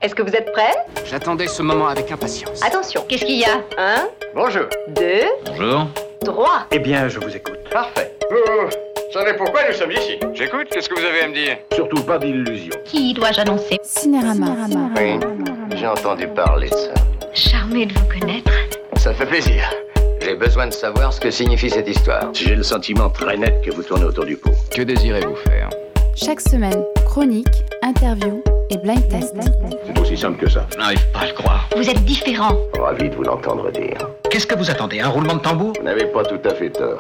Est-ce que vous êtes prêts? J'attendais ce moment avec impatience. Attention, qu'est-ce qu'il y a? 1, Bonjour. 2, Bonjour. 3. Eh bien, je vous écoute. Parfait. Vous savez pourquoi nous sommes ici? J'écoute, qu'est-ce que vous avez à me dire? Surtout pas d'illusions. Qui dois-je annoncer? Cinérama. Oui, j'ai entendu parler de ça. Charmé de vous connaître. Ça fait plaisir. J'ai besoin de savoir ce que signifie cette histoire. J'ai le sentiment très net que vous tournez autour du pot. Que désirez-vous faire? Chaque semaine, chronique, interview et blind test. C'est aussi simple que ça. Je n'arrive pas à le croire. Vous êtes différent. Ravi de vous l'entendre dire. Qu'est-ce que vous attendez? Un roulement de tambour? Vous n'avez pas tout à fait tort.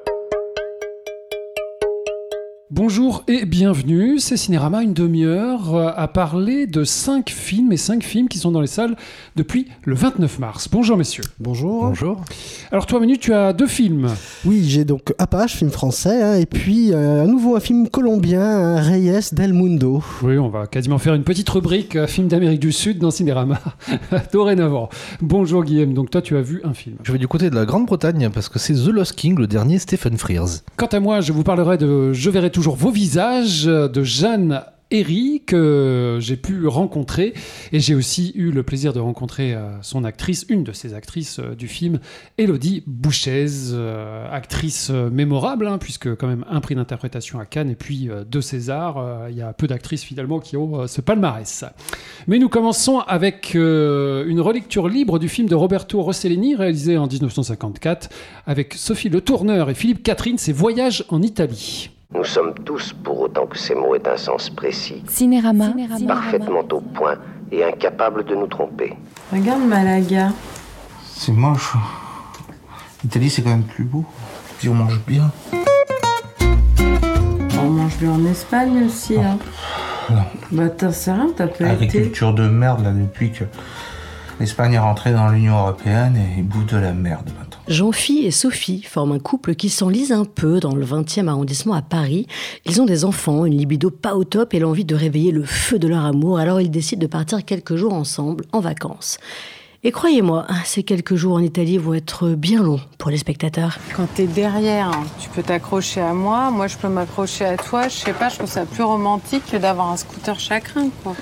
Bonjour et bienvenue, c'est Cinérama, une demi-heure à parler de 5 films qui sont dans les salles depuis le 29 mars. Bonjour messieurs. Bonjour. Bonjour. Alors toi Manu, tu as 2 films. Oui, j'ai donc Apache, film français, et puis à nouveau un film colombien, Reyes del Mundo. Oui, on va quasiment faire une petite rubrique film d'Amérique du Sud dans Cinérama dorénavant. Bonjour Guillaume, donc toi tu as vu un film. Je vais du côté de la Grande-Bretagne parce que c'est The Lost King, le dernier Stephen Frears. Quant à moi, je vous parlerai de Je verrai toujours vos visages de Jeanne Herry que j'ai pu rencontrer, et j'ai aussi eu le plaisir de rencontrer son actrice, une de ses actrices du film, Élodie Bouchez, actrice mémorable, puisque quand même un prix d'interprétation à Cannes et puis 2 Césars. Il y a peu d'actrices finalement qui ont ce palmarès. Mais nous commençons avec une relecture libre du film de Roberto Rossellini, réalisé en 1954, avec Sophie Le Tourneur et Philippe Catherine, c'est Voyage en Italie. Nous sommes tous, pour autant que ces mots aient un sens précis, Cinérama. parfaitement au point et incapables de nous tromper. Regarde Malaga. C'est moche. L'Italie, c'est quand même plus beau. Puis on mange bien. On mange bien en Espagne aussi, hein. Non. Bah t'en sais rien, t'as pas été. Agriculture de merde, là, depuis que l'Espagne est rentrée dans l'Union Européenne et ils bouffent de la merde maintenant. Jean-Phi et Sophie forment un couple qui s'enlise un peu dans le 20e arrondissement à Paris. Ils ont des enfants, une libido pas au top et l'envie de réveiller le feu de leur amour. Alors ils décident de partir quelques jours ensemble, en vacances. Et croyez-moi, ces quelques jours en Italie vont être bien longs pour les spectateurs. Quand t'es derrière, tu peux t'accrocher à moi je peux m'accrocher à toi. Je sais pas, je trouve ça plus romantique que d'avoir un scooter chacun, quoi.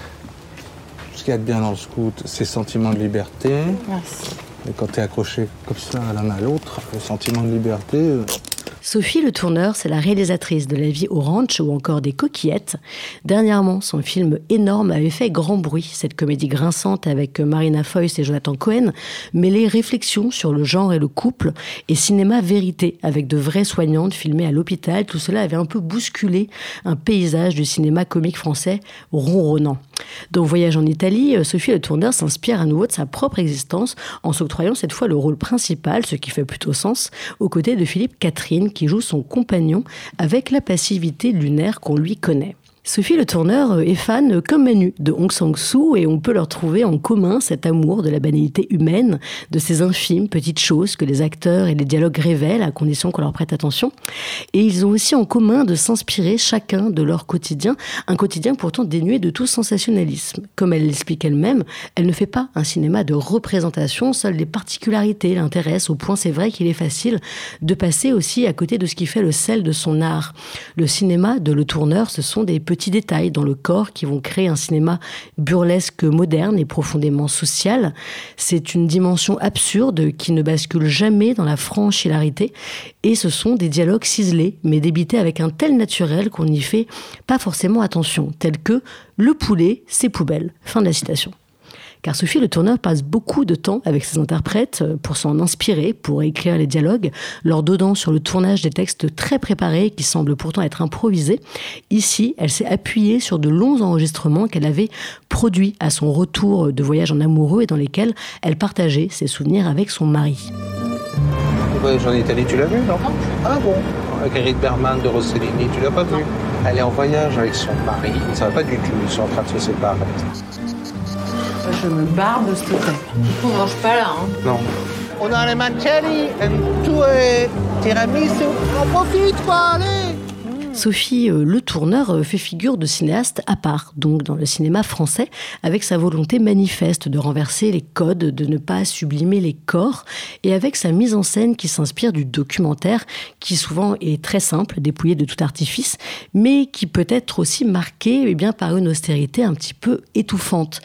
Ce qu'il y a de bien dans le scoot, c'est le sentiment de liberté. Merci. Et quand t'es accroché comme ça l'un à l'autre, le sentiment de liberté... Sophie Le Tourneur, c'est la réalisatrice de La vie au ranch ou encore des Coquillettes. Dernièrement, son film Énorme avait fait grand bruit. Cette comédie grinçante avec Marina Foïs et Jonathan Cohen mêlait réflexion sur le genre et le couple et cinéma vérité avec de vraies soignantes filmées à l'hôpital. Tout cela avait un peu bousculé un paysage du cinéma comique français ronronnant. Dans Voyage en Italie, Sophie Le Tourneur s'inspire à nouveau de sa propre existence en s'octroyant cette fois le rôle principal, ce qui fait plutôt sens, aux côtés de Philippe Catherine qui joue son compagnon avec la passivité lunaire qu'on lui connaît. Sophie Le Tourneur est fan, comme Manu, de Hong Sang-soo et on peut leur trouver en commun cet amour de la banalité humaine, de ces infimes petites choses que les acteurs et les dialogues révèlent à condition qu'on leur prête attention. Et ils ont aussi en commun de s'inspirer chacun de leur quotidien, un quotidien pourtant dénué de tout sensationnalisme. Comme elle l'explique elle-même, elle ne fait pas un cinéma de représentation, seules les particularités l'intéressent, au point c'est vrai qu'il est facile de passer aussi à côté de ce qui fait le sel de son art. Le cinéma de Le Tourneur, ce sont des petits détails dans le corps qui vont créer un cinéma burlesque moderne et profondément social. C'est une dimension absurde qui ne bascule jamais dans la franche hilarité et ce sont des dialogues ciselés mais débités avec un tel naturel qu'on n'y fait pas forcément attention, tel que « le poulet, c'est poubelle ». Fin de la citation. Car Sophie Le Tourneur passe beaucoup de temps avec ses interprètes pour s'en inspirer, pour écrire les dialogues, leur donnant sur le tournage des textes très préparés qui semblent pourtant être improvisés. Ici, elle s'est appuyée sur de longs enregistrements qu'elle avait produits à son retour de voyage en amoureux et dans lesquels elle partageait ses souvenirs avec son mari. Le Voyage en Italie, tu l'as vu, non? Ah bon? Avec Eric Berman de Rossellini, tu l'as pas vu? Elle est en voyage avec son mari, ça va pas du tout, ils sont en train de se séparer. Je me barre de cet hôtel. On mange pas là, hein. Non. On a les mancelli, tout est tiramisu. On profite, quoi, allez! Sophie Le Tourneur fait figure de cinéaste à part, donc dans le cinéma français, avec sa volonté manifeste de renverser les codes, de ne pas sublimer les corps, et avec sa mise en scène qui s'inspire du documentaire, qui souvent est très simple, dépouillé de tout artifice, mais qui peut être aussi marqué par une austérité un petit peu étouffante.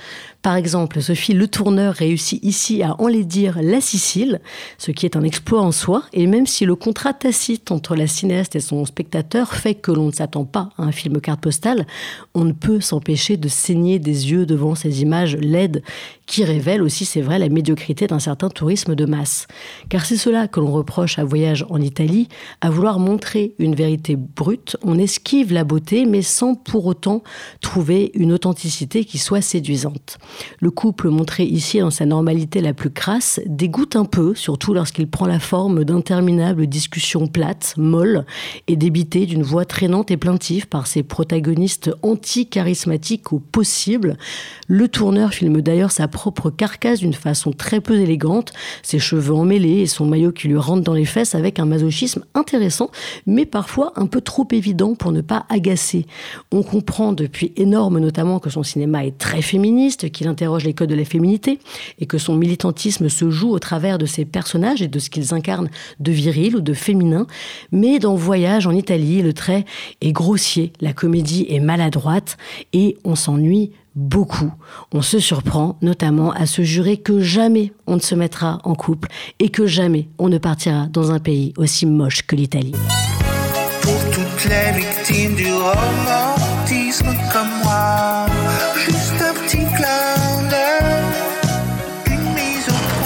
Par exemple, Sophie Le Tourneur réussit ici à enlaidir la Sicile, ce qui est un exploit en soi, et même si le contrat tacite entre la cinéaste et son spectateur fait que l'on ne s'attend pas à un film carte postale, on ne peut s'empêcher de saigner des yeux devant ces images laides qui révèlent aussi, c'est vrai, la médiocrité d'un certain tourisme de masse. Car c'est cela que l'on reproche à Voyage en Italie, à vouloir montrer une vérité brute, on esquive la beauté, mais sans pour autant trouver une authenticité qui soit séduisante. Le couple montré ici dans sa normalité la plus crasse dégoûte un peu, surtout lorsqu'il prend la forme d'interminables discussions plates, molles et débitées d'une voix traînante et plaintive par ses protagonistes anti-charismatiques au possible. Le Tourneur filme d'ailleurs sa propre carcasse d'une façon très peu élégante, ses cheveux emmêlés et son maillot qui lui rentre dans les fesses avec un masochisme intéressant, mais parfois un peu trop évident pour ne pas agacer. On comprend depuis Énorme notamment que son cinéma est très féministe, qu'il interroge les codes de la féminité et que son militantisme se joue au travers de ses personnages et de ce qu'ils incarnent de viril ou de féminin. Mais dans Voyage en Italie, le trait est grossier, la comédie est maladroite et on s'ennuie beaucoup. On se surprend notamment à se jurer que jamais on ne se mettra en couple et que jamais on ne partira dans un pays aussi moche que l'Italie. Pour toutes les victimes du romantisme comme moi, juste un petit clin d'œil, une mise au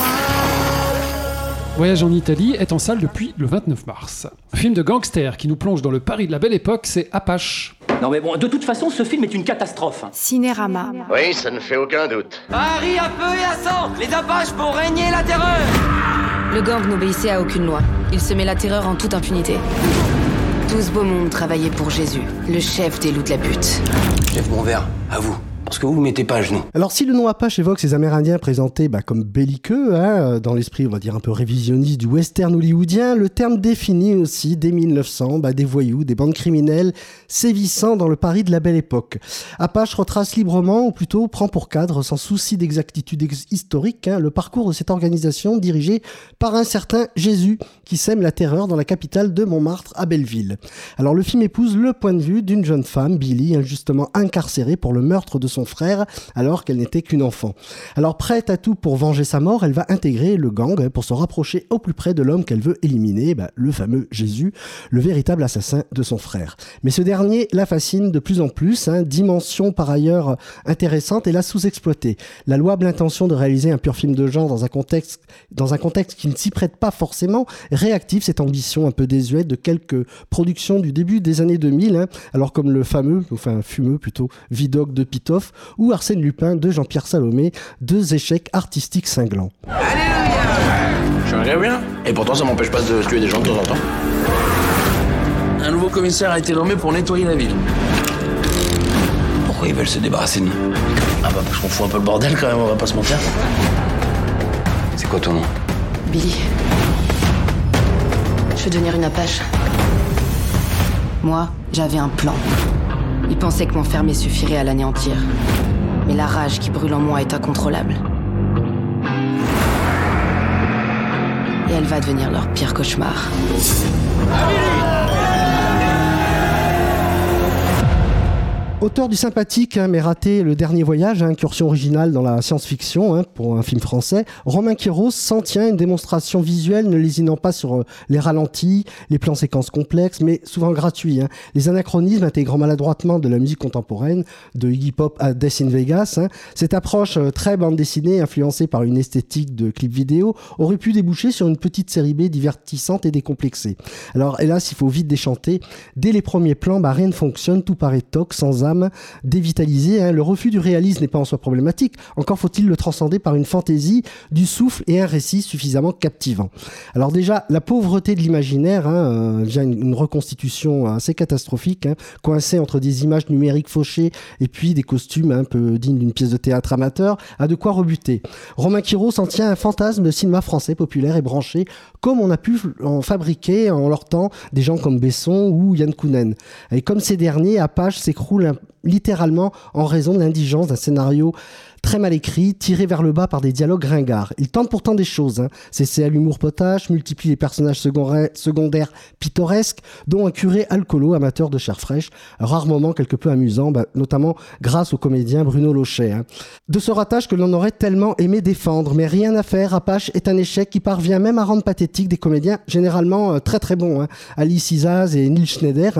point. Voyage en Italie est en salle depuis le 29 mars. Un film de gangster qui nous plonge dans le Paris de la Belle Époque, c'est Apache. Non mais bon, de toute façon, ce film est une catastrophe. Cinérama. Oui, ça ne fait aucun doute. Paris à feu et à sang, les Apaches font régner la terreur. Le gang n'obéissait à aucune loi. Il semait la terreur en toute impunité. Tout ce beau monde travaillait pour Jésus, le chef des loups de la butte. Lève mon verre, à vous. Parce que vous ne mettez pas à genoux. Alors si le nom Apache évoque ces Amérindiens présentés comme belliqueux, dans l'esprit on va dire un peu révisionniste du western hollywoodien, le terme définit aussi dès 1900 des voyous, des bandes criminelles sévissant dans le Paris de la Belle Époque. Apache retrace librement, ou plutôt prend pour cadre, sans souci d'exactitude historique, le parcours de cette organisation dirigée par un certain Jésus qui sème la terreur dans la capitale de Montmartre à Belleville. Alors le film épouse le point de vue d'une jeune femme, Billy, injustement incarcérée pour le meurtre de son frère alors qu'elle n'était qu'une enfant. Alors prête à tout pour venger sa mort, elle va intégrer le gang pour se rapprocher au plus près de l'homme qu'elle veut éliminer, le fameux Jésus, le véritable assassin de son frère. Mais ce dernier la fascine de plus en plus, dimension par ailleurs intéressante et la sous-exploitée. La louable intention de réaliser un pur film de genre dans un contexte qui ne s'y prête pas forcément réactive cette ambition un peu désuète de quelques productions du début des années 2000, alors comme le fumeux plutôt, Vidocq de Pitoff ou Arsène Lupin de Jean-Pierre Salomé, deux échecs artistiques cinglants. Alléluia. J'aimerais bien, et pourtant ça m'empêche pas de tuer des gens de temps en temps. Un nouveau commissaire a été nommé pour nettoyer la ville. Pourquoi ils veulent se débarrasser de nous? Parce qu'on fout un peu le bordel quand même, on va pas se mentir. C'est quoi ton nom? Billy. Je veux devenir une Apache. Moi, j'avais un plan. Ils pensaient que m'enfermer suffirait à l'anéantir. Mais la rage qui brûle en moi est incontrôlable. Et elle va devenir leur pire cauchemar. Auteur du sympathique mais raté Le Dernier Voyage, incursion originale dans la science-fiction pour un film français, Romain Quiros s'en tient à une démonstration visuelle ne lésinant pas sur les ralentis, les plans séquences complexes, mais souvent gratuits. Les anachronismes intégrant maladroitement de la musique contemporaine, de Iggy Pop à Death in Vegas. Cette approche très bande dessinée, influencée par une esthétique de clip vidéo, aurait pu déboucher sur une petite série B divertissante et décomplexée. Alors hélas, il faut vite déchanter. Dès les premiers plans, rien ne fonctionne, tout paraît toc, sans âme, dévitalisé. Le refus du réalisme n'est pas en soi problématique, encore faut-il le transcender par une fantaisie, du souffle et un récit suffisamment captivant. Alors déjà, la pauvreté de l'imaginaire via une reconstitution assez catastrophique, coincée entre des images numériques fauchées et puis des costumes un peu dignes d'une pièce de théâtre amateur, a de quoi rebuter. Romain Quiros s'en tient à un fantasme de cinéma français populaire et branché, comme on a pu en fabriquer en leur temps des gens comme Besson ou Yann Kounen. Et comme ces derniers, Apache s'écroule littéralement en raison de l'indigence d'un scénario très mal écrit, tiré vers le bas par des dialogues ringards. Il tente pourtant des choses, s'essaie à l'humour potache, multiplie les personnages secondaires pittoresques, dont un curé alcoolo amateur de chair fraîche, rare moment quelque peu amusant, notamment grâce au comédien Bruno Lochet. De ce ratage que l'on aurait tellement aimé défendre, mais rien à faire, Apache est un échec qui parvient même à rendre pathétique des comédiens généralement très très bons. Alice Isaz et Neil Schneider,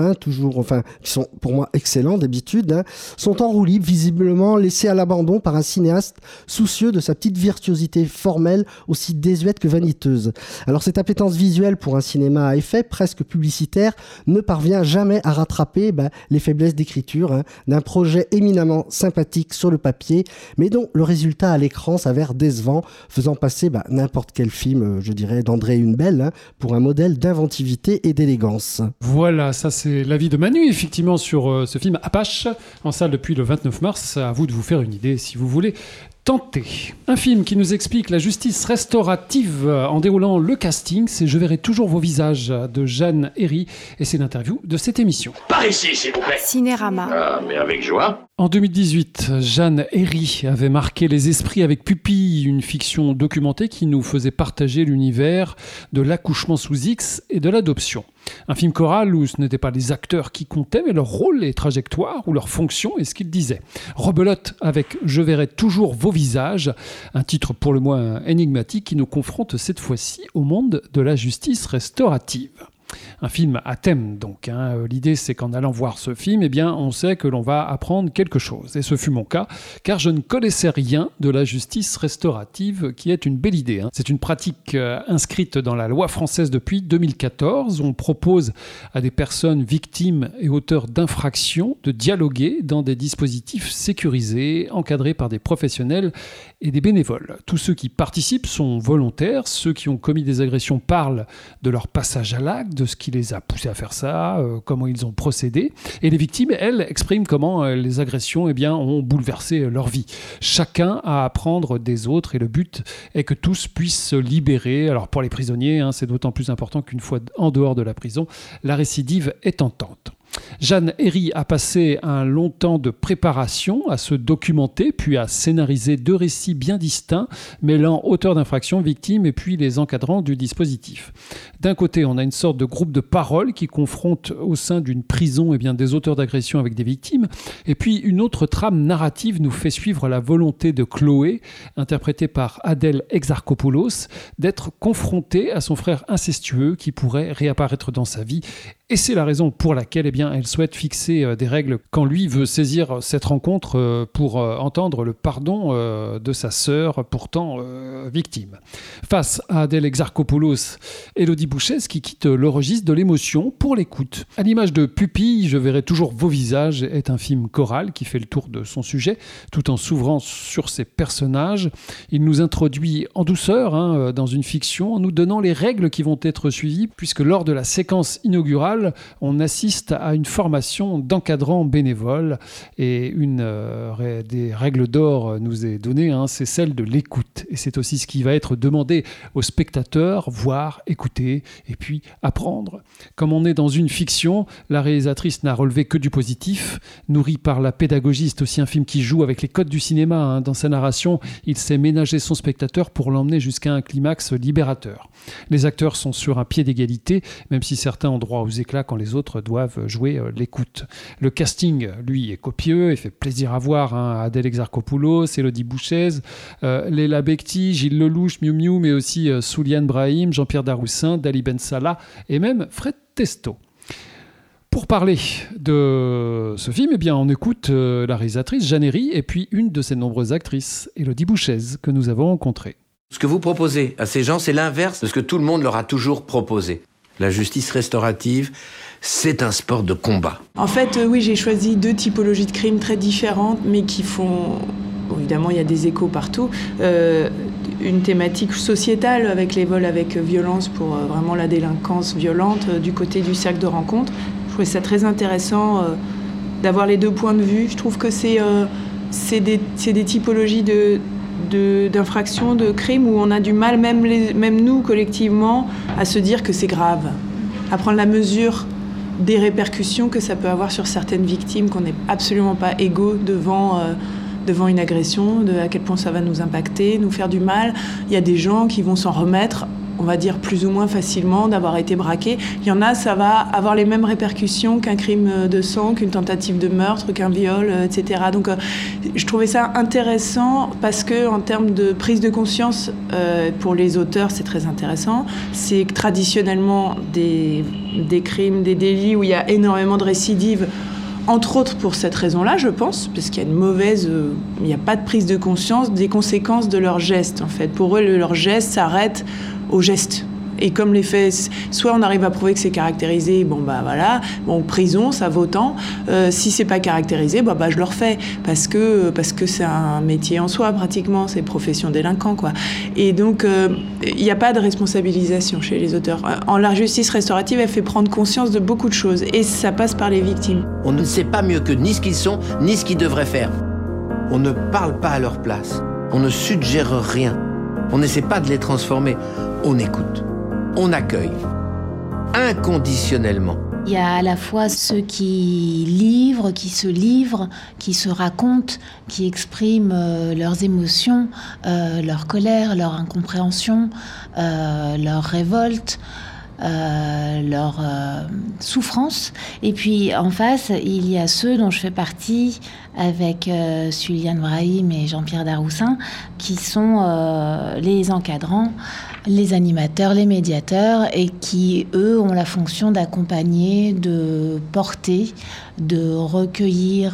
qui sont pour moi excellents d'habitude, sont en roue libre, visiblement laissés à l'abandon par un cinéaste soucieux de sa petite virtuosité formelle aussi désuète que vaniteuse. Alors cette appétence visuelle pour un cinéma à effet presque publicitaire ne parvient jamais à rattraper les faiblesses d'écriture d'un projet éminemment sympathique sur le papier, mais dont le résultat à l'écran s'avère décevant, faisant passer n'importe quel film, je dirais, d'André Hunebelle pour un modèle d'inventivité et d'élégance. Voilà, ça c'est l'avis de Manu, effectivement, sur ce film Apache, en salle depuis le 29 mars. À vous de vous faire une idée si vous voulez tenter. Un film qui nous explique la justice restaurative en déroulant le casting, c'est Je verrai toujours vos visages de Jeanne Herry, et c'est l'interview de cette émission. Par ici, s'il vous plaît. Cinérama. Ah, mais avec joie. En 2018, Jeanne Herry avait marqué les esprits avec Pupille, une fiction documentée qui nous faisait partager l'univers de l'accouchement sous X et de l'adoption. Un film choral où ce n'étaient pas les acteurs qui comptaient, mais leur rôle et trajectoire, ou leur fonction et ce qu'ils disaient. Rebelote avec Je verrai toujours vos visages, un titre pour le moins énigmatique qui nous confronte cette fois-ci au monde de la justice restaurative. Un film à thème donc. L'idée c'est qu'en allant voir ce film, on sait que l'on va apprendre quelque chose. Et ce fut mon cas, car je ne connaissais rien de la justice restaurative, qui est une belle idée. C'est une pratique inscrite dans la loi française depuis 2014. On propose à des personnes victimes et auteurs d'infractions de dialoguer dans des dispositifs sécurisés, encadrés par des professionnels et des bénévoles. Tous ceux qui participent sont volontaires. Ceux qui ont commis des agressions parlent de leur passage à l'acte, de ce qui les a poussés à faire ça, comment ils ont procédé. Et les victimes, elles, expriment comment les agressions ont bouleversé leur vie. Chacun a à apprendre des autres et le but est que tous puissent se libérer. Alors pour les prisonniers, c'est d'autant plus important qu'une fois en dehors de la prison, la récidive est tentante. Jeanne Herry a passé un long temps de préparation à se documenter, puis à scénariser 2 récits bien distincts, mêlant auteurs d'infractions, victimes et puis les encadrants du dispositif. D'un côté, on a une sorte de groupe de parole qui confronte au sein d'une prison des auteurs d'agression avec des victimes, et puis une autre trame narrative nous fait suivre la volonté de Chloé, interprétée par Adèle Exarchopoulos, d'être confrontée à son frère incestueux qui pourrait réapparaître dans sa vie. Et c'est la raison pour laquelle elle souhaite fixer des règles quand lui veut saisir cette rencontre pour entendre le pardon de sa sœur, pourtant victime. Face à Adèle Exarchopoulos, Élodie Bouchez qui quitte le registre de l'émotion pour l'écoute. À l'image de Pupille, Je verrai toujours vos visages est un film choral qui fait le tour de son sujet, tout en s'ouvrant sur ses personnages. Il nous introduit en douceur dans une fiction, en nous donnant les règles qui vont être suivies, puisque lors de la séquence inaugurale, on assiste à une formation d'encadrants bénévoles et une des règles d'or nous est donnée, c'est celle de l'écoute. Et c'est aussi ce qui va être demandé aux spectateurs, voir, écouter et puis apprendre. Comme on est dans une fiction, la réalisatrice n'a relevé que du positif. Nourri par la pédagogie, c'est aussi un film qui joue avec les codes du cinéma. Dans sa narration, il sait ménager son spectateur pour l'emmener jusqu'à un climax libérateur. Les acteurs sont sur un pied d'égalité, même si certains ont droit aux éclats quand les autres doivent jouer l'écoute. Le casting, lui, est copieux et fait plaisir à voir. Adèle Exarchopoulos, Élodie Bouchez, Léla Becti, Gilles Lelouch, Miu Miu, mais aussi Souliane Brahim, Jean-Pierre Daroussin, Dali Ben Salah et même Fred Testo. Pour parler de ce film, on écoute la réalisatrice Jeanne Herry et puis une de ses nombreuses actrices, Élodie Bouchez, que nous avons rencontrée. Ce que vous proposez à ces gens, c'est l'inverse de ce que tout le monde leur a toujours proposé. La justice restaurative, c'est un sport de combat. En fait, oui, j'ai choisi 2 typologies de crimes très différentes, mais qui font... Bon, évidemment, il y a des échos partout. Une thématique sociétale avec les vols avec violence pour vraiment la délinquance violente du côté du cercle de rencontre. Je trouvais ça très intéressant d'avoir les 2 points de vue. Je trouve que c'est des typologies d'infractions, de crimes où on a du mal, même nous collectivement, à se dire que c'est grave, à prendre la mesure des répercussions que ça peut avoir sur certaines victimes, qu'on n'est absolument pas égaux devant devant une agression, de à quel point ça va nous impacter, nous faire du mal. Il y a des gens qui vont s'en remettre, on va dire plus ou moins facilement, d'avoir été braqués. Il y en a, ça va avoir les mêmes répercussions qu'un crime de sang, qu'une tentative de meurtre, qu'un viol, etc. Donc je trouvais ça intéressant parce que en termes de prise de conscience, pour les auteurs, c'est très intéressant. C'est que traditionnellement des crimes, des délits où il y a énormément de récidives, entre autres pour cette raison-là, je pense, parce qu'il y a il n'y a pas de prise de conscience des conséquences de leurs gestes, en fait. Pour eux, leurs gestes s'arrêtent au geste. Et comme les faits, soit on arrive à prouver que c'est caractérisé, prison, ça vaut tant. Si c'est pas caractérisé, je le refais. Parce que c'est un métier en soi, pratiquement, c'est profession délinquant, quoi. Et donc, il n'y a pas de responsabilisation chez les auteurs. La justice restaurative, elle fait prendre conscience de beaucoup de choses. Et ça passe par les victimes. On ne sait pas mieux que ni ce qu'ils sont, ni ce qu'ils devraient faire. On ne parle pas à leur place. On ne suggère rien. On n'essaie pas de les transformer. On écoute. On accueille, inconditionnellement. Il y a à la fois ceux qui livrent, qui se racontent, qui expriment leurs émotions, leur colère, leur incompréhension, leur révolte, leur souffrance. Et puis en face, il y a ceux dont je fais partie avec Suliane Brahim et Jean-Pierre Daroussin, qui sont les encadrants, les animateurs, les médiateurs, et qui, eux, ont la fonction d'accompagner, de porter, de recueillir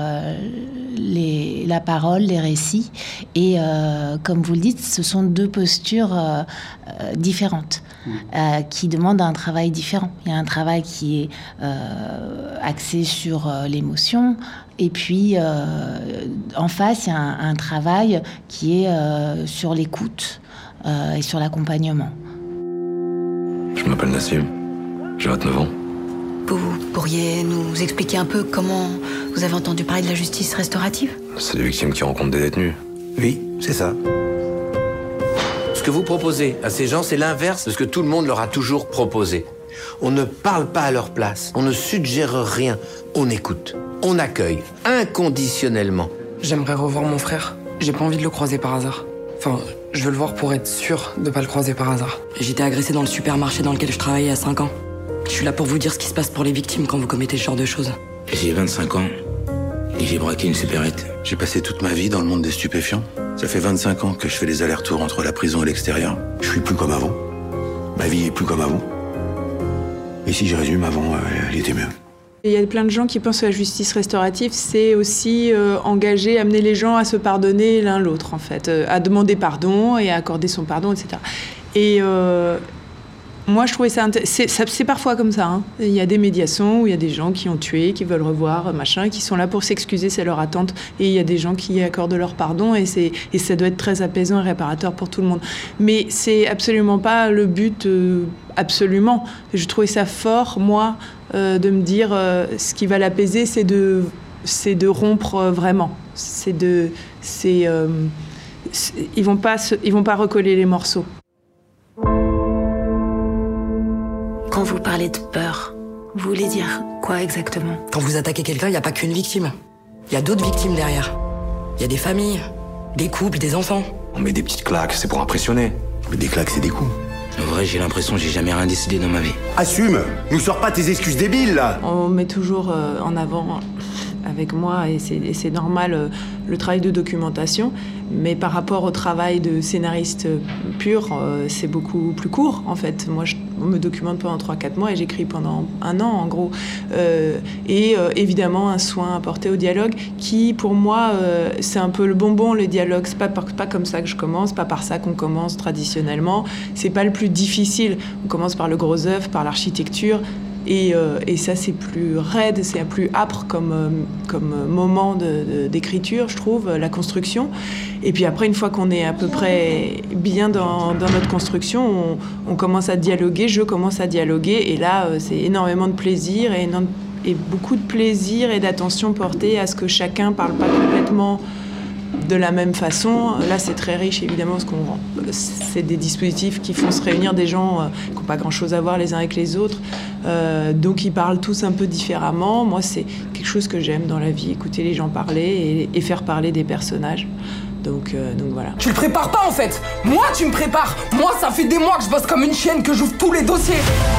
la parole, les récits. Et comme vous le dites, ce sont deux postures différentes, qui demandent un travail différent. Il y a un travail qui est axé sur l'émotion, et puis en face, il y a un travail qui est sur l'écoute et sur l'accompagnement. Je m'appelle Nassim, j'ai 29 ans. Vous pourriez nous expliquer un peu comment vous avez entendu parler de la justice restaurative ? C'est des victimes qui rencontrent des détenus. Oui, c'est ça. Ce que vous proposez à ces gens, c'est l'inverse de ce que tout le monde leur a toujours proposé. On ne parle pas à leur place, on ne suggère rien, on écoute, on accueille, inconditionnellement. J'aimerais revoir mon frère, j'ai pas envie de le croiser par hasard. Enfin, je veux le voir pour être sûr de pas le croiser par hasard. J'étais agressée dans le supermarché dans lequel je travaillais à 5 ans. Je suis là pour vous dire ce qui se passe pour les victimes quand vous commettez ce genre de choses. J'ai 25 ans et j'ai braqué une supérette. J'ai passé toute ma vie dans le monde des stupéfiants. Ça fait 25 ans que je fais les allers-retours entre la prison et l'extérieur. Je suis plus comme avant. Ma vie est plus comme avant. Et si je résume, avant, elle était mieux. Il y a plein de gens qui pensent que la justice restaurative, c'est aussi engager, amener les gens à se pardonner l'un l'autre, en fait, à demander pardon et à accorder son pardon, etc. Et moi, je trouvais ça... C'est parfois comme ça, hein. Il y a des médiations où il y a des gens qui ont tué, qui veulent revoir, machin, qui sont là pour s'excuser, c'est leur attente. Et il y a des gens qui accordent leur pardon et ça doit être très apaisant et réparateur pour tout le monde. Mais c'est absolument pas le but, absolument. Je trouvais ça fort, moi, de me dire ce qui va l'apaiser, c'est de rompre vraiment. Ils vont pas recoller les morceaux. Quand vous parlez de peur, vous voulez dire quoi exactement ? Quand vous attaquez quelqu'un, il n'y a pas qu'une victime. Il y a d'autres victimes derrière. Il y a des familles, des couples, des enfants. On met des petites claques, c'est pour impressionner. Mais des claques, c'est des coups. En vrai, j'ai l'impression que j'ai jamais rien décidé dans ma vie. Assume ! Nous sors pas tes excuses débiles, là ! On met toujours en avant, avec moi, et c'est normal, le travail de documentation. Mais par rapport au travail de scénariste pur, c'est beaucoup plus court, en fait. Moi, on me documente pendant 3-4 mois et j'écris pendant 1 an, en gros. Et évidemment, un soin apporté au dialogue qui, pour moi, c'est un peu le bonbon, le dialogue. C'est pas comme ça que je commence, pas par ça qu'on commence traditionnellement. C'est pas le plus difficile. On commence par le gros œuf, par l'architecture. Et ça, c'est plus raide, c'est plus âpre comme moment d'écriture, je trouve, la construction. Et puis après, une fois qu'on est à peu près bien dans notre construction, on commence à dialoguer, je commence à dialoguer. Et là, c'est énormément de plaisir et beaucoup de plaisir et d'attention portée à ce que chacun parle pas complètement de la même façon. Là, c'est très riche, évidemment, parce que c'est des dispositifs qui font se réunir des gens qui n'ont pas grand-chose à voir les uns avec les autres. Donc, ils parlent tous un peu différemment. Moi, c'est quelque chose que j'aime dans la vie, écouter les gens parler et faire parler des personnages. Donc voilà. Tu le prépares pas, en fait. Moi, tu me prépares. Moi, ça fait des mois que je bosse comme une chienne, que j'ouvre tous les dossiers.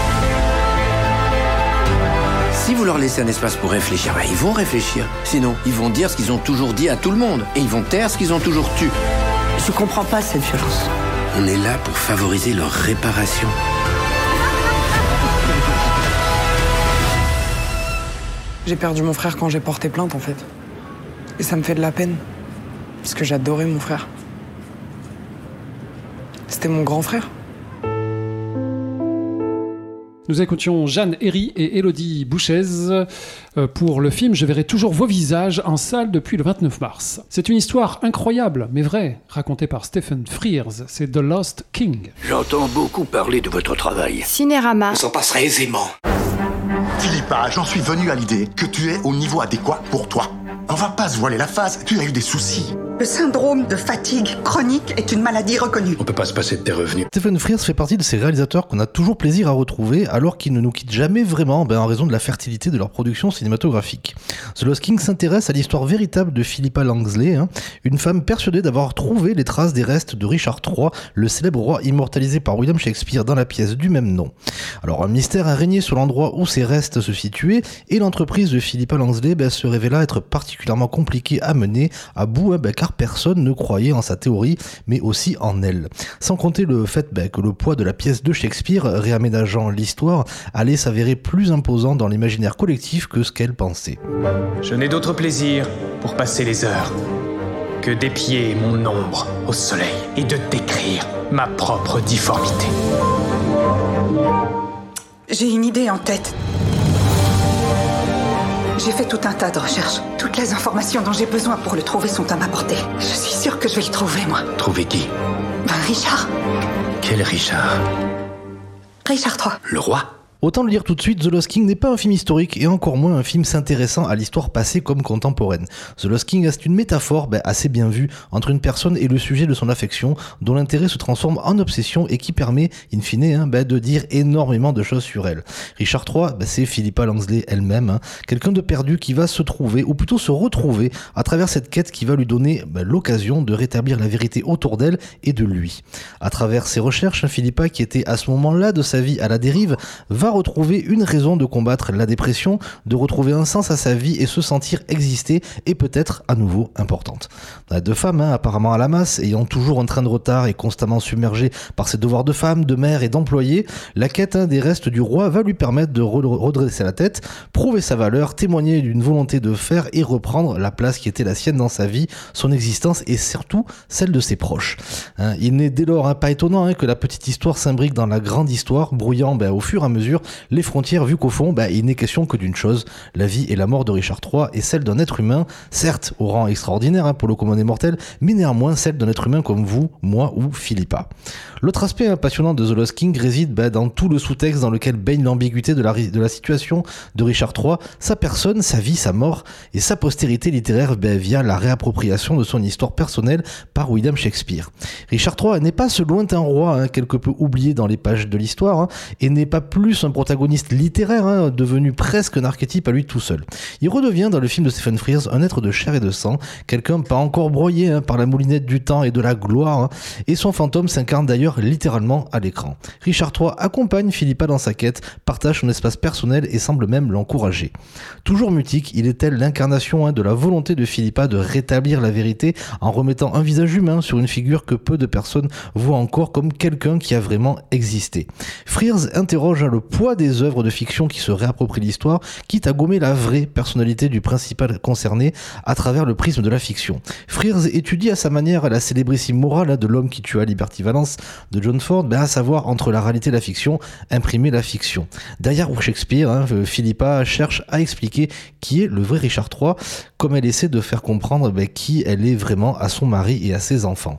Si vous leur laissez un espace pour réfléchir, ils vont réfléchir. Sinon, ils vont dire ce qu'ils ont toujours dit à tout le monde. Et ils vont taire ce qu'ils ont toujours tu. Je comprends pas cette violence. On est là pour favoriser leur réparation. J'ai perdu mon frère quand j'ai porté plainte, en fait. Et ça me fait de la peine. Parce que j'adorais mon frère. C'était mon grand frère. Nous écoutions Jeanne Herry et Élodie Bouchez pour le film « Je verrai toujours vos visages » en salle depuis le 29 mars. C'est une histoire incroyable, mais vraie, racontée par Stephen Frears. C'est The Lost King. J'entends beaucoup parler de votre travail. Cinérama. On s'en passerait aisément. Philippa, j'en suis venu à l'idée que tu es au niveau adéquat pour toi. On va pas se voiler la face, tu as eu des soucis. Le syndrome de fatigue chronique est une maladie reconnue. On peut pas se passer de tes revenus. Stephen Frears fait partie de ces réalisateurs qu'on a toujours plaisir à retrouver alors qu'ils ne nous quittent jamais vraiment en raison de la fertilité de leur production cinématographique. The Lost King s'intéresse à l'histoire véritable de Philippa Langsley, une femme persuadée d'avoir trouvé les traces des restes de Richard III, le célèbre roi immortalisé par William Shakespeare dans la pièce du même nom. Alors un mystère a régné sur l'endroit où ces restes se situaient et l'entreprise de Philippa Langsley se révéla être particulièrement compliquée à mener à bout car personne ne croyait en sa théorie mais aussi en elle. Sans compter le fait que le poids de la pièce de Shakespeare réaménageant l'histoire allait s'avérer plus imposant dans l'imaginaire collectif que ce qu'elle pensait. Je n'ai d'autre plaisir pour passer les heures que d'épier mon ombre au soleil et de décrire ma propre difformité. J'ai une idée en tête. J'ai fait tout un tas de recherches. Toutes les informations dont j'ai besoin pour le trouver sont à ma portée. Je suis sûre que je vais le trouver, moi. Trouver qui? Richard. Quel Richard? Richard III. Le roi? Autant le dire tout de suite, The Lost King n'est pas un film historique et encore moins un film s'intéressant à l'histoire passée comme contemporaine. The Lost King reste une métaphore assez bien vue entre une personne et le sujet de son affection, dont l'intérêt se transforme en obsession et qui permet, in fine, de dire énormément de choses sur elle. Richard III, c'est Philippa Langsley elle-même, quelqu'un de perdu qui va se trouver, ou plutôt se retrouver, à travers cette quête qui va lui donner l'occasion de rétablir la vérité autour d'elle et de lui. À travers ses recherches, Philippa, qui était à ce moment-là de sa vie à la dérive, va retrouver une raison de combattre la dépression, de retrouver un sens à sa vie et se sentir exister et peut-être à nouveau importante. Deux femmes, apparemment à la masse, ayant toujours un train de retard et constamment submergées par ses devoirs de femme, de mère et d'employée, la quête des restes du roi va lui permettre de redresser la tête, prouver sa valeur, témoigner d'une volonté de faire et reprendre la place qui était la sienne dans sa vie, son existence et surtout celle de ses proches. Il n'est dès lors pas étonnant que la petite histoire s'imbrique dans la grande histoire, brouillant au fur et à mesure les frontières, vu qu'au fond, il n'est question que d'une chose, la vie et la mort de Richard III et celle d'un être humain, certes au rang extraordinaire pour le commun des mortels, mais néanmoins celle d'un être humain comme vous, moi ou Philippa. L'autre aspect passionnant de The Lost King réside dans tout le sous-texte dans lequel baigne l'ambiguïté de la situation de Richard III, sa personne, sa vie, sa mort et sa postérité littéraire via la réappropriation de son histoire personnelle par William Shakespeare. Richard III n'est pas ce lointain roi quelque peu oublié dans les pages de l'histoire et n'est pas plus un protagoniste littéraire devenu presque un archétype à lui tout seul. Il redevient dans le film de Stephen Frears un être de chair et de sang, quelqu'un pas encore broyé par la moulinette du temps et de la gloire, et son fantôme s'incarne d'ailleurs littéralement à l'écran. Richard III accompagne Philippa dans sa quête, partage son espace personnel et semble même l'encourager. Toujours mutique, il est tel l'incarnation de la volonté de Philippa de rétablir la vérité en remettant un visage humain sur une figure que peu de personnes voient encore comme quelqu'un qui a vraiment existé. Frears interroge le poids des œuvres de fiction qui se réapproprient l'histoire, quitte à gommer la vraie personnalité du principal concerné à travers le prisme de la fiction. Frears étudie à sa manière la célébrissime morale de L'homme qui tua Liberty Valance de John Ford, à savoir entre la réalité et la fiction, imprimer la fiction. Derrière Shakespeare, Philippa cherche à expliquer qui est le vrai Richard III, comme elle essaie de faire comprendre qui elle est vraiment à son mari et à ses enfants.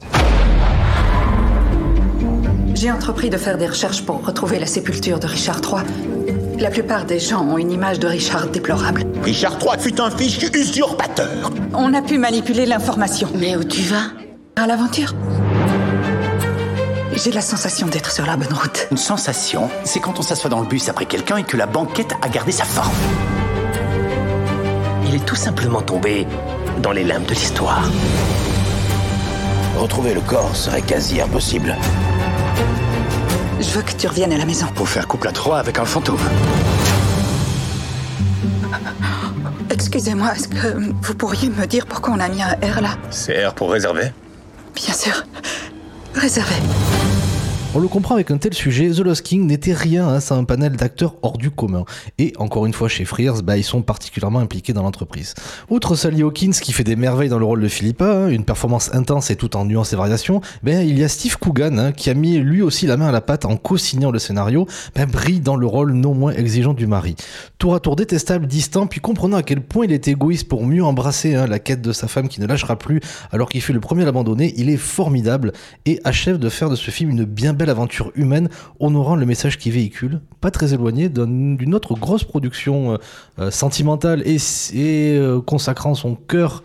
J'ai entrepris de faire des recherches pour retrouver la sépulture de Richard III. La plupart des gens ont une image de Richard déplorable. Richard III fut un fichu usurpateur. On a pu manipuler l'information. Mais où tu vas? À l'aventure. J'ai la sensation d'être sur la bonne route. Une sensation, c'est quand on s'assoit dans le bus après quelqu'un et que la banquette a gardé sa forme. Il est tout simplement tombé dans les limbes de l'histoire. Retrouver le corps serait quasi impossible. Je veux que tu reviennes à la maison. Pour faire couple à 3 avec un fantôme. Excusez-moi, est-ce que vous pourriez me dire pourquoi on a mis un R là? C'est R pour réserver? Bien sûr. Réservé. On le comprend avec un tel sujet, The Lost King n'était rien sans un panel d'acteurs hors du commun. Et encore une fois chez Frears, ils sont particulièrement impliqués dans l'entreprise. Outre Sally Hawkins qui fait des merveilles dans le rôle de Philippa, une performance intense et tout en nuances et variations, il y a Steve Coogan qui a mis lui aussi la main à la pâte en co-signant le scénario, brille dans le rôle non moins exigeant du mari. Tour à tour détestable, distant, puis comprenant à quel point il est égoïste pour mieux embrasser la quête de sa femme qui ne lâchera plus alors qu'il fut le premier à l'abandonner, il est formidable et achève de faire de ce film une bien belle aventure humaine, honorant le message qu'il véhicule, pas très éloigné d'une autre grosse production sentimentale et consacrant son cœur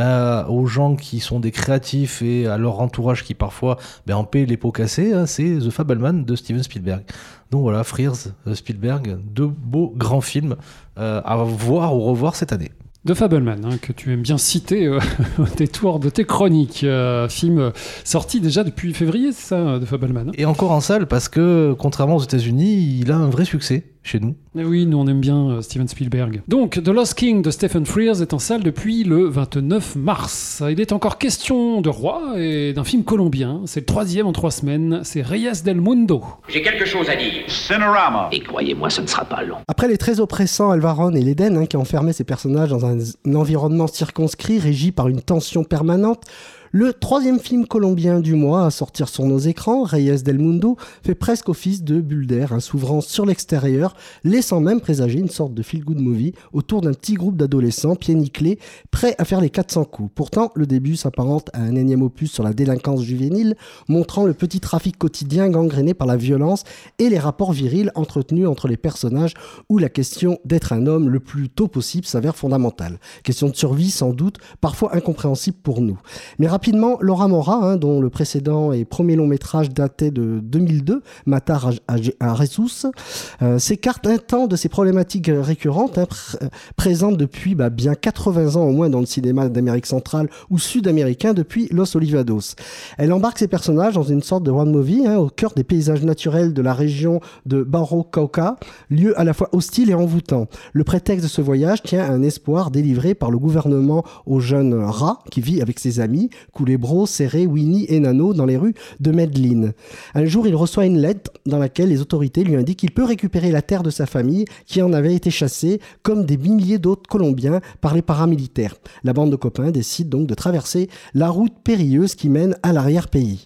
aux gens qui sont des créatifs et à leur entourage qui parfois en paient les pots cassés, c'est The Fabelman de Steven Spielberg. Donc voilà, Frears, Spielberg, deux beaux grands films à voir ou revoir cette année. The Fabelman, que tu aimes bien citer au détour de tes chroniques. Film sorti déjà depuis février, c'est ça, The Fabelman. Et encore en salle, parce que, contrairement aux États-Unis, il a un vrai succès chez nous. Et oui, nous on aime bien Steven Spielberg. Donc, The Lost King de Stephen Frears est en salle depuis le 29 mars. Il est encore question de roi et d'un film colombien. C'est le 3e en 3 semaines. C'est Reyes del Mundo. J'ai quelque chose à dire. Cinerama. Et croyez-moi, ce ne sera pas long. Après les très oppressants Alvaron et l'Éden, qui enfermaient ces personnages dans un environnement circonscrit, régi par une tension permanente, le 3e film colombien du mois à sortir sur nos écrans, Reyes del Mundo, fait presque office de bulle d'air, s'ouvrant sur l'extérieur, laissant même présager une sorte de feel-good movie autour d'un petit groupe d'adolescents pieds nickelés, prêts à faire les 400 coups. Pourtant, le début s'apparente à un énième opus sur la délinquance juvénile, montrant le petit trafic quotidien gangréné par la violence et les rapports virils entretenus entre les personnages, où la question d'être un homme le plus tôt possible s'avère fondamentale. Question de survie, sans doute, parfois incompréhensible pour nous. Mais rapidement, Laura Mora, dont le précédent et premier long métrage datait de 2002, Matar a Jesus, s'écarte un temps de ces problématiques récurrentes, présentes depuis bien 80 ans au moins dans le cinéma d'Amérique centrale ou sud-américain depuis Los Olivados. Elle embarque ses personnages dans une sorte de road movie au cœur des paysages naturels de la région de Barro Cauca, lieu à la fois hostile et envoûtant. Le prétexte de ce voyage tient à un espoir délivré par le gouvernement au jeune Ra qui vit avec ses amis, Culebro, Serré, Winnie et Nano dans les rues de Medellín. Un jour, il reçoit une lettre dans laquelle les autorités lui indiquent qu'il peut récupérer la terre de sa famille qui en avait été chassée, comme des milliers d'autres Colombiens, par les paramilitaires. La bande de copains décide donc de traverser la route périlleuse qui mène à l'arrière-pays.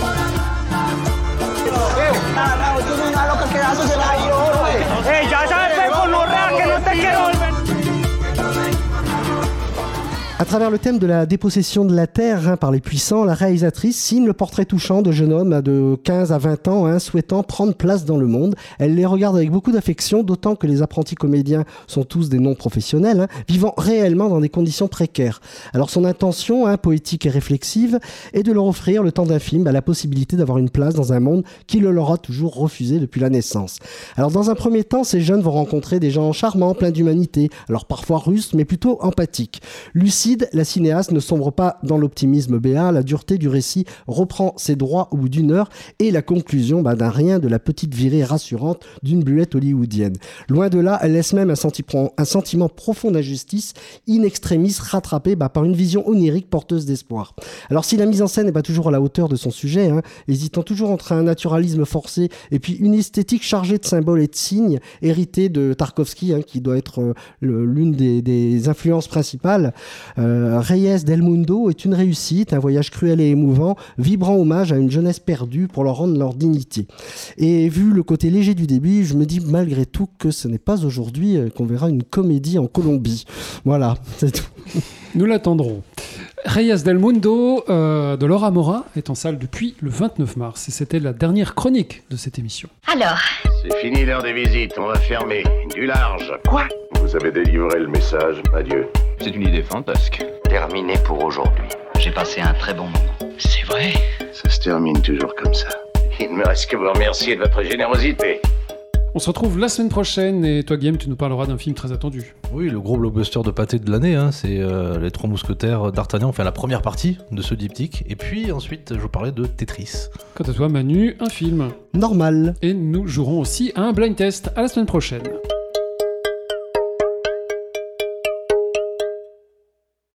À travers le thème de la dépossession de la terre par les puissants, la réalisatrice signe le portrait touchant de jeunes hommes de 15 à 20 ans souhaitant prendre place dans le monde. Elle les regarde avec beaucoup d'affection, d'autant que les apprentis comédiens sont tous des non-professionnels, vivant réellement dans des conditions précaires. Alors son intention, poétique et réflexive, est de leur offrir le temps d'un film la possibilité d'avoir une place dans un monde qui le leur a toujours refusé depuis la naissance. Alors dans un premier temps, ces jeunes vont rencontrer des gens charmants, pleins d'humanité, alors parfois russes, mais plutôt empathiques. Lucide, la cinéaste ne sombre pas dans l'optimisme béat, la dureté du récit reprend ses droits au bout d'une heure et la conclusion d'un rien de la petite virée rassurante d'une bluette hollywoodienne. Loin de là, elle laisse même un sentiment profond d'injustice, in extremis, rattrapé par une vision onirique porteuse d'espoir. Alors si la mise en scène n'est pas toujours à la hauteur de son sujet, hésitant toujours entre un naturalisme forcé et puis une esthétique chargée de symboles et de signes, héritée de Tarkovsky, qui doit être l'une des influences principales, Reyes del Mundo est une réussite, un voyage cruel et émouvant, vibrant hommage à une jeunesse perdue pour leur rendre leur dignité. Et vu le côté léger du début, je me dis malgré tout que ce n'est pas aujourd'hui qu'on verra une comédie en Colombie. Voilà, c'est tout. Nous l'attendrons. Reyes del Mundo de Laura Mora est en salle depuis le 29 mars et c'était la dernière chronique de cette émission. Alors ? C'est fini l'heure des visites, on va fermer. Du large. Quoi ? Vous avez délivré le message, adieu. C'est une idée fantasque. terminé pour aujourd'hui. J'ai passé un très bon moment. C'est vrai. Ça se termine toujours comme ça. Il ne me reste que vous remercier de votre générosité. On se retrouve la semaine prochaine et toi Guillaume, tu nous parleras d'un film très attendu. Oui, le gros blockbuster de pâté de l'année, hein, c'est Les Trois Mousquetaires d'Artagnan, enfin la première partie de ce diptyque, et puis ensuite je vous parlais de Tetris. Quant à toi Manu, un film. Normal. Et nous jouerons aussi à un blind test. À la semaine prochaine.